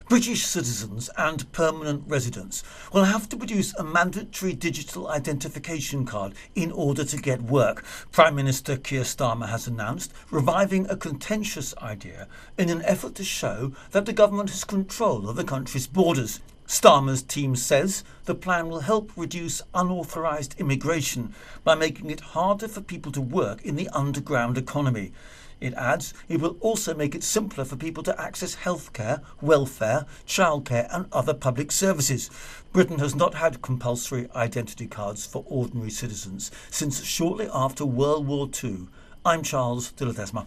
British citizens and permanent residents will have to produce a mandatory digital identification card in order to get work, Prime Minister Keir Starmer has announced, reviving a contentious idea in an effort to show that the government has control of the country's borders. Starmer's team says the plan will help reduce unauthorised immigration by making it harder for people to work in the underground economy. It adds it will also make it simpler for people to access healthcare, welfare, childcare and other public services. Britain has not had compulsory identity cards for ordinary citizens since shortly after World War II. I'm Charles de Ledesma.